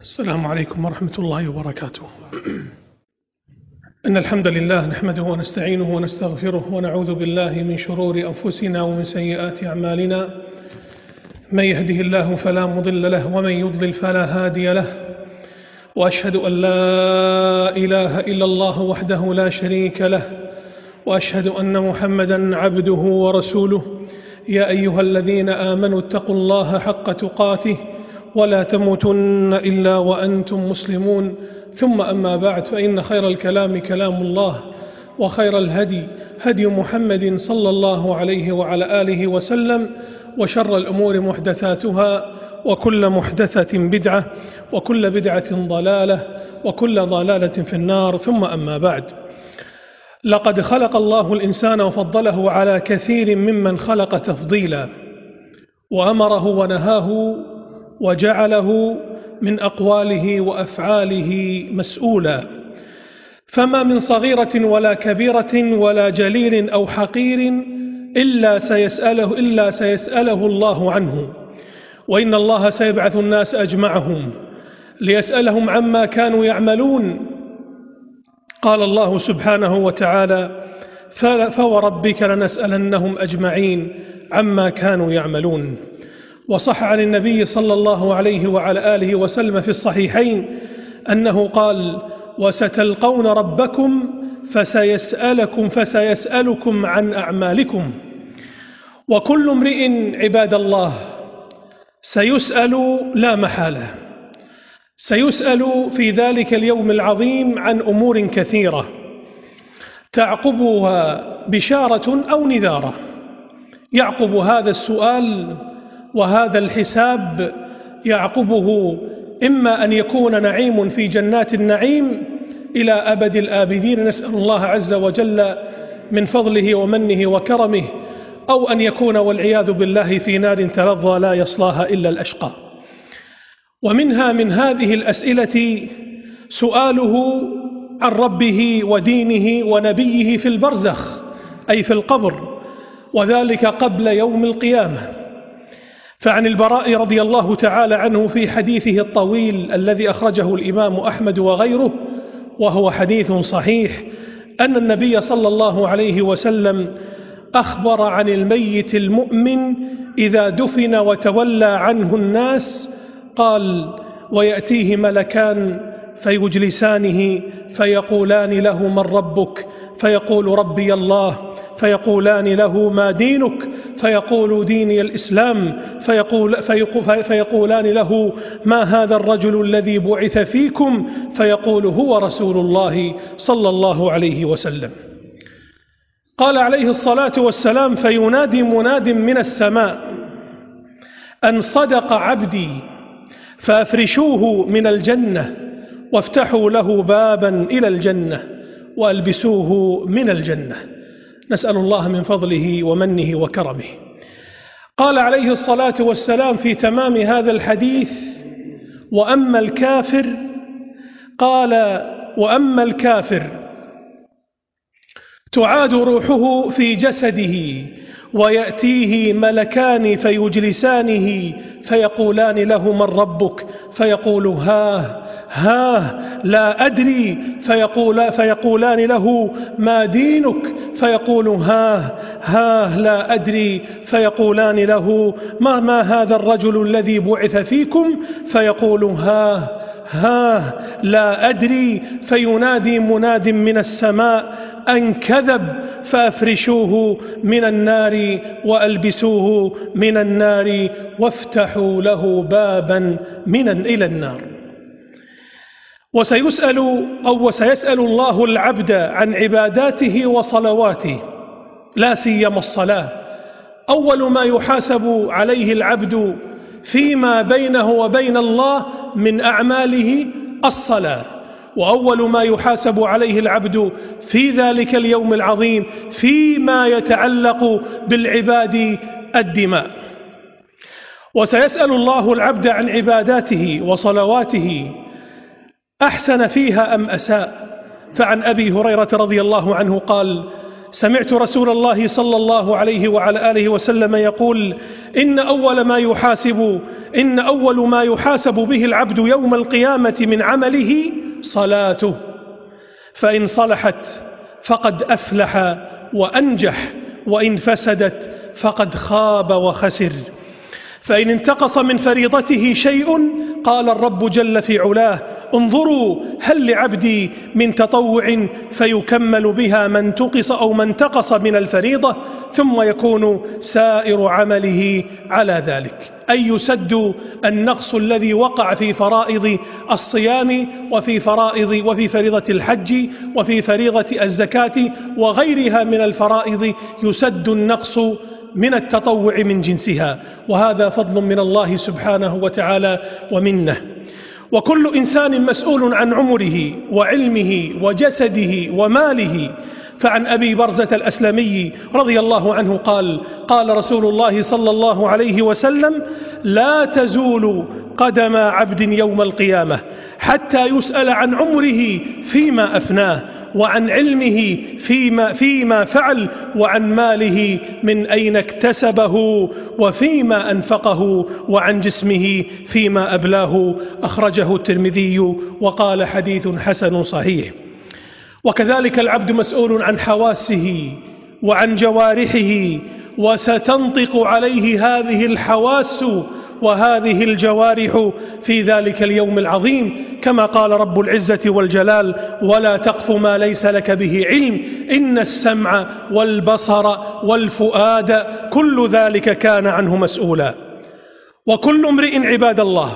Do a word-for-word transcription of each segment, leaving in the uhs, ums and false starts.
السلام عليكم ورحمة الله وبركاته. إن الحمد لله نحمده ونستعينه ونستغفره ونعوذ بالله من شرور أنفسنا ومن سيئات أعمالنا. من يهده الله فلا مضل له ومن يضلل فلا هادي له، وأشهد أن لا إله إلا الله وحده لا شريك له، وأشهد أن محمدا عبده ورسوله. يا أيها الذين آمنوا اتقوا الله حق تقاته ولا تموتن إلا وأنتم مسلمون. ثم أما بعد، فإن خير الكلام كلام الله، وخير الهدي هدي محمد صلى الله عليه وعلى آله وسلم، وشر الأمور محدثاتها، وكل محدثة بدعة، وكل بدعة ضلالة، وكل ضلالة في النار. ثم أما بعد، لقد خلق الله الإنسان وفضله على كثير ممن خلق تفضيلا، وأمره ونهاه وجعله من أقواله وأفعاله مسؤولا، فما من صغيرة ولا كبيرة ولا جليل أو حقير إلا سيسأله, إلا سيسأله الله عنه، وإن الله سيبعث الناس أجمعهم ليسألهم عما كانوا يعملون. قال الله سبحانه وتعالى: فوربك لنسألنهم أجمعين عما كانوا يعملون. وصح عن النبي صلى الله عليه وعلى آله وسلم في الصحيحين أنه قال: وستلقون ربكم فسيسألكم فسيسألكم عن أعمالكم. وكل امرئ عباد الله سيسأل لا محالة، سيسأل في ذلك اليوم العظيم عن أمور كثيرة تعقبها بشارة أو نذارة. يعقب هذا السؤال وهذا الحساب، يعقبه إما أن يكون نعيم في جنات النعيم إلى أبد الآبدين، نسأل الله عز وجل من فضله ومنه وكرمه، أو أن يكون والعياذ بالله في نار تلظى لا يصلاها إلا الأشقى. ومنها من هذه الأسئلة سؤاله عن ربه ودينه ونبيه في البرزخ، أي في القبر، وذلك قبل يوم القيامة. فعن البراء رضي الله تعالى عنه في حديثه الطويل الذي أخرجه الإمام أحمد وغيره، وهو حديث صحيح، أن النبي صلى الله عليه وسلم أخبر عن الميت المؤمن إذا دفن وتولى عنه الناس، قال: ويأتيه ملكان فيجلسانه فيقولان له: من ربك؟ فيقول: ربي الله. فيقولان له: ما دينك؟ فيقول: ديني الإسلام. فيقول فيقولان له: ما هذا الرجل الذي بعث فيكم؟ فيقول: هو رسول الله صلى الله عليه وسلم. قال عليه الصلاة والسلام: فينادي مناد من السماء أن صدق عبدي، فأفرشوه من الجنة، وافتحوا له بابا إلى الجنة، وألبسوه من الجنة. نسأل الله من فضله ومنه وكرمه. قال عليه الصلاة والسلام في تمام هذا الحديث: وأما الكافر، قال: وأما الكافر تعاد روحه في جسده، ويأتيه ملكان فيجلسانه فيقولان له: من ربك؟ فيقول: ها ها لا أدري. فيقول فيقولان له: ما دينك؟ فيقول: ها ها لا أدري. فيقولان له: ما, ما هذا الرجل الذي بعث فيكم؟ فيقول: ها ها لا أدري. فينادي مناد من السماء أن كذب، فأفرشوه من النار وألبسوه من النار، وافتحوا له بابا من إلى النار. وسيسأل أو وسيسأل الله العبد عن عباداته وصلواته، لا سيما الصلاة. أول ما يحاسب عليه العبد فيما بينه وبين الله من أعماله الصلاة، وأول ما يحاسب عليه العبد في ذلك اليوم العظيم فيما يتعلق بالعباد الدماء. وسيسأل الله العبد عن عباداته وصلواته أحسن فيها أم أساء. فعن أبي هريرة رضي الله عنه قال: سمعت رسول الله صلى الله عليه وعلى آله وسلم يقول: إن أول ما يحاسب إن أول ما يحاسب به العبد يوم القيامة من عمله صلاته، فإن صلحت فقد أفلح وأنجح، وإن فسدت فقد خاب وخسر. فإن انتقص من فريضته شيء قال الرب جل في علاه: انظروا هل لعبدي من تطوع فيكمل بها ما انتقص أو ما انتقص من الفريضة، ثم يكون سائر عمله على ذلك، أي يسد النقص الذي وقع في فرائض الصيام وفي فرائض وفي فريضة الحج وفي فريضة الزكاة وغيرها من الفرائض، يسد النقص من التطوع من جنسها، وهذا فضل من الله سبحانه وتعالى ومنه. وكل إنسان مسؤول عن عمره وعلمه وجسده وماله. فعن أبي برزة الأسلمي رضي الله عنه قال: قال رسول الله صلى الله عليه وسلم: لا تزول قدم عبد يوم القيامة حتى يسأل عن عمره فيما أفناه، وعن علمه فيما, فيما فعل، وعن ماله من أين اكتسبه وفيما أنفقه، وعن جسمه فيما أبلاه. أخرجه الترمذي وقال: حديث حسن صحيح. وكذلك العبد مسؤول عن حواسه وعن جوارحه، وستنطق عليه هذه الحواس وهذه الجوارح في ذلك اليوم العظيم، كما قال رب العزة والجلال: ولا تقف ما ليس لك به علم إن السمع والبصر والفؤاد كل ذلك كان عنه مسؤولا. وكل امرئ عباد الله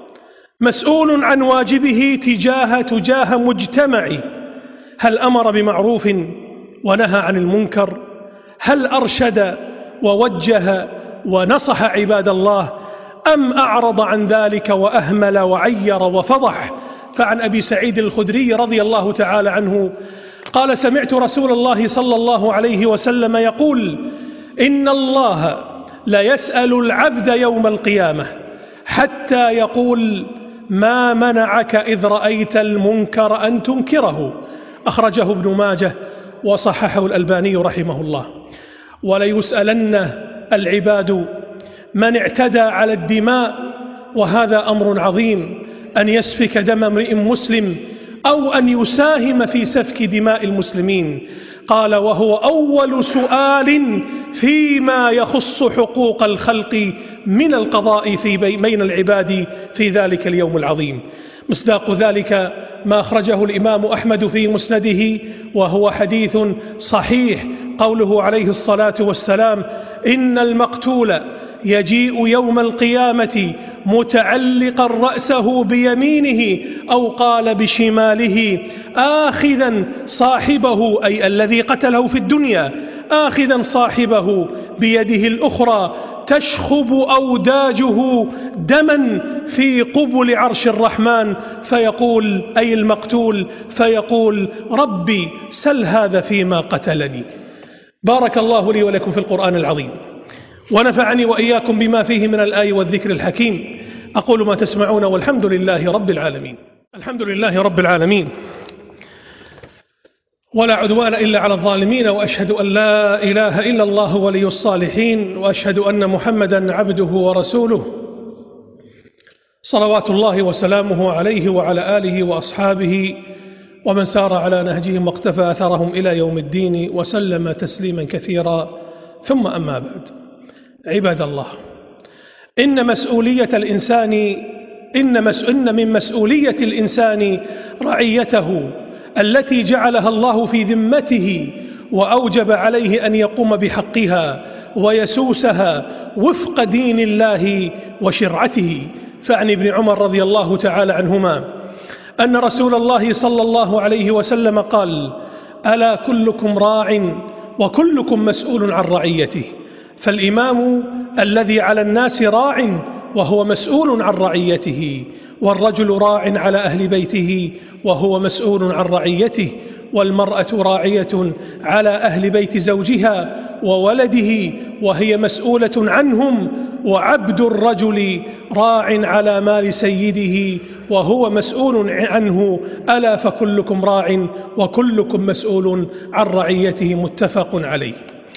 مسؤول عن واجبه تجاه تجاه مجتمعه، هل أمر بمعروف ونهى عن المنكر؟ هل أرشد ووجه ونصح عباد الله، أم أعرض عن ذلك وأهمل وعير وفضح؟ فعن أبي سعيد الخدري رضي الله تعالى عنه قال: سمعت رسول الله صلى الله عليه وسلم يقول: إن الله لا يسأل العبد يوم القيامة حتى يقول: ما منعك إذ رأيت المنكر أن تنكره. أخرجه ابن ماجه وصححه الألباني رحمه الله. وليسألن العباد من اعتدى على الدماء، وهذا أمر عظيم، أن يسفك دم امرئ مسلم أو أن يساهم في سفك دماء المسلمين. قال: وهو أول سؤال فيما يخص حقوق الخلق من القضاء في بين العباد في ذلك اليوم العظيم. مصداق ذلك ما أخرجه الإمام أحمد في مسنده وهو حديث صحيح، قوله عليه الصلاة والسلام: إن المقتول يجيء يوم القيامة متعلقا رأسه بيمينه أو قال بشماله، آخذا صاحبه، أي الذي قتله في الدنيا، آخذا صاحبه بيده الأخرى تشخب أوداجه دما في قبل عرش الرحمن، فيقول، أي المقتول، فيقول: ربي سل هذا فيما قتلني. بارك الله لي ولكم في القرآن العظيم، ونفعني وإياكم بما فيه من الآي والذكر الحكيم. أقول ما تسمعون، والحمد لله رب العالمين. الحمد لله رب العالمين، ولا عدوان إلا على الظالمين، وأشهد أن لا إله إلا الله ولي الصالحين، وأشهد أن محمدا عبده ورسوله، صلوات الله وسلامه عليه وعلى آله وأصحابه ومن سار على نهجهم واقتفى أثرهم إلى يوم الدين، وسلم تسليما كثيرا. ثم أما بعد، عباد الله، إن مسؤولية الإنسان إن, مس إن من مسؤولية الإنسان رعيته التي جعلها الله في ذمته، وأوجب عليه أن يقوم بحقها ويسوسها وفق دين الله وشرعته. فعن ابن عمر رضي الله تعالى عنهما أن رسول الله صلى الله عليه وسلم قال: ألا كلكم راع وكلكم مسؤول عن رعيته. فالإمام الذي على الناس راع وهو مسؤول عن رعيته، والرجل راع على أهل بيته وهو مسؤول عن رعيته، والمرأة راعية على أهل بيت زوجها وولده وهي مسؤولة عنهم، وعبد الرجل راع على مال سيده وهو مسؤول عنه، ألا فكلكم راع وكلكم مسؤول عن رعيته، متفق عليه.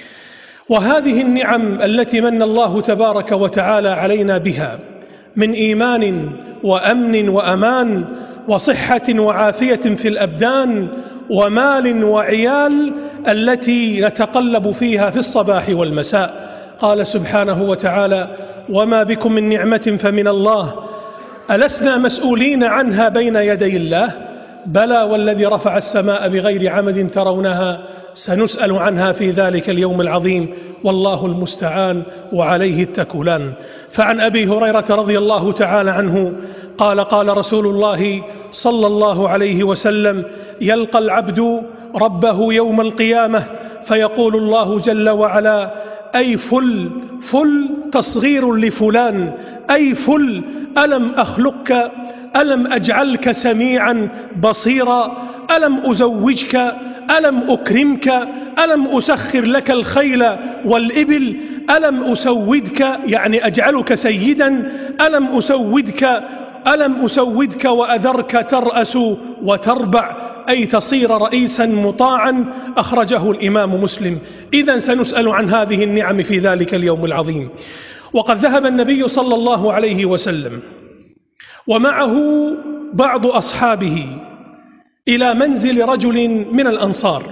وهذه النعم التي من الله تبارك وتعالى علينا بها من إيمان وأمن وأمان وصحة وعافية في الأبدان ومال وعيال التي نتقلب فيها في الصباح والمساء. قال سبحانه وتعالى: وما بكم من نعمة فمن الله ألسنا مسؤولين عنها بين يدي الله؟ بلى والذي رفع السماء بغير عمد ترونها سنسأل عنها في ذلك اليوم العظيم، والله المستعان وعليه التكلان. فعن أبي هريرة رضي الله تعالى عنه قال: قال رسول الله صلى الله عليه وسلم: يلقى العبد ربه يوم القيامة فيقول الله جل وعلا: أي فل فل تصغير لفلان، أي فل ألم أخلقك، ألم أجعلك سميعا بصيرا، ألم أزوجك، ألم أكرمك، ألم أسخر لك الخيل والإبل، ألم أسودك يعني أجعلك سيدا، ألم أسودك ألم أسودك وأذرك ترأس وتربع، أي تصير رئيسا مطاعا. أخرجه الإمام مسلم. إذن سنسأل عن هذه النعم في ذلك اليوم العظيم. وقد ذهب النبي صلى الله عليه وسلم ومعه بعض أصحابه إلى منزل رجل من الأنصار،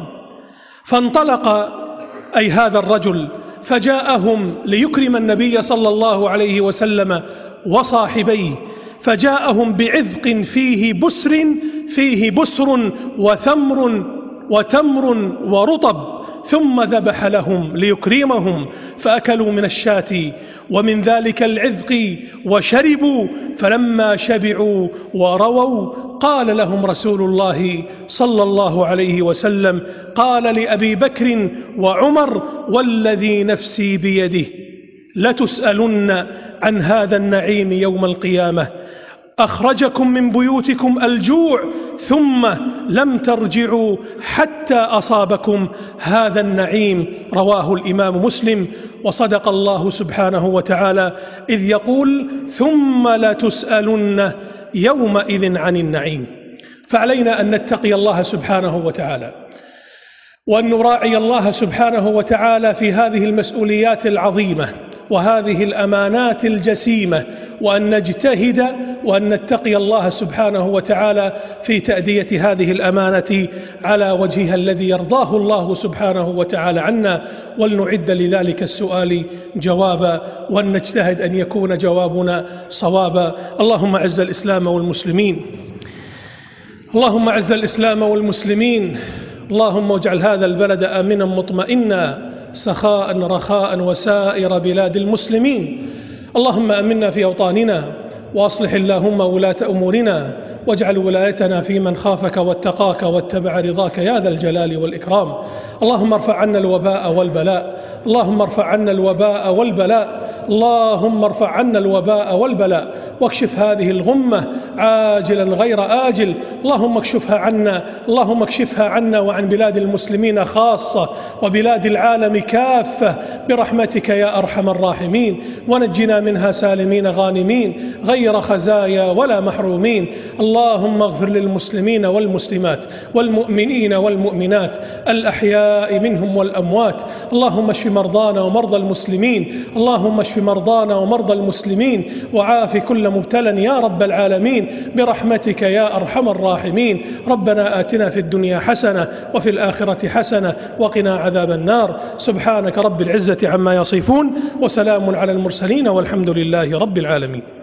فانطلق أي هذا الرجل فجاءهم ليكرم النبي صلى الله عليه وسلم وصاحبيه، فجاءهم بعذق فيه بسر فيه بسر وثمر وتمر ورطب، ثم ذبح لهم ليكرمهم فأكلوا من الشاة ومن ذلك العذق وشربوا، فلما شبعوا ورووا قال لهم رسول الله صلى الله عليه وسلم: قال لأبي بكر وعمر: والذي نفسي بيده لتسألن عن هذا النعيم يوم القيامة، أخرجكم من بيوتكم الجوع ثم لم ترجعوا حتى أصابكم هذا النعيم. رواه الإمام مسلم. وصدق الله سبحانه وتعالى إذ يقول: ثم لتسألن يومئذ عن النعيم. فعلينا أن نتقي الله سبحانه وتعالى وأن نراعي الله سبحانه وتعالى في هذه المسؤوليات العظيمة وهذه الأمانات الجسيمة، وأن نجتهد وأن نتقي الله سبحانه وتعالى في تأدية هذه الأمانة على وجهها الذي يرضاه الله سبحانه وتعالى عنا، ولنعد لذلك السؤال جوابا، وأن نجتهد أن يكون جوابنا صوابا. اللهم أعز الإسلام والمسلمين، اللهم أعز الإسلام والمسلمين، اللهم اجعل هذا البلد آمنا مطمئنا سخاء رخاء وسائر بلاد المسلمين. اللهم أمنا في أوطاننا، وأصلح اللهم ولاة أمورنا، واجعل ولايتنا في من خافك واتقاك واتبع رضاك يا ذا الجلال والإكرام. اللهم ارفع عنا الوباء والبلاء، اللهم ارفع عنا الوباء والبلاء، اللهم ارفع عنا الوباء والبلاء، واكشف هذه الغمة عاجلا غير آجل. اللهم اكشفها عنا، اللهم اكشفها عنا وعن بلاد المسلمين خاصة وبلاد العالم كافة برحمتك يا أرحم الراحمين، ونجنا منها سالمين غانمين غير خزايا ولا محرومين. اللهم اغفر للمسلمين والمسلمات والمؤمنين والمؤمنات الأحياء منهم والأموات. اللهم اشف مرضانا ومرضى المسلمين، اللهم اشف مرضانا ومرضى المسلمين، وعاف كل مبتلى يا رب العالمين برحمتك يا أرحم الراحمين. ربنا آتنا في الدنيا حسنة وفي الآخرة حسنة وقنا عذاب النار. سبحانك رب العزة عما يصفون، وسلام على المرسلين، والحمد لله رب العالمين.